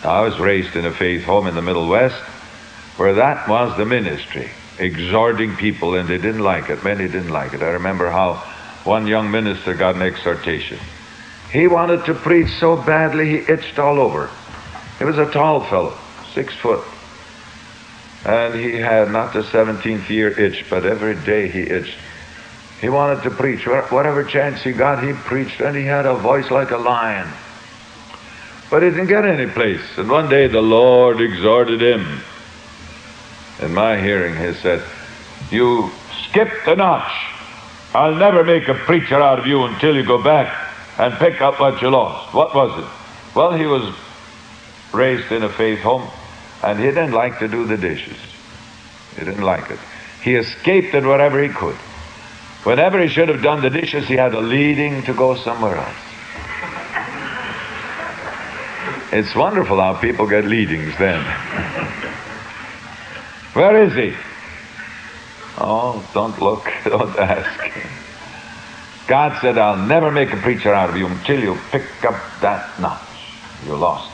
I was raised in a faith home in the Middle West where that was the ministry, exhorting people, and they didn't like it. Many didn't like it. I remember how one young minister got an exhortation. He wanted to preach so badly he itched all over. He was a tall fellow, 6 foot. And he had not the 17th year itch, but every day he itched. He wanted to preach. Whatever chance he got, he preached, and he had a voice like a lion. But he didn't get any place. And one day the Lord exhorted him. In my hearing, he said, "You skipped a notch. I'll never make a preacher out of you until you go back and pick up what you lost." What was it? Well, he was raised in a faith home, and he didn't like to do the dishes. He didn't like it. He escaped it wherever he could. Whenever he should have done the dishes, he had a leading to go somewhere else. It's wonderful how people get leadings then. Where is he? Oh, don't look, don't ask. God said, "I'll never make a preacher out of you until you pick up that notch. You lost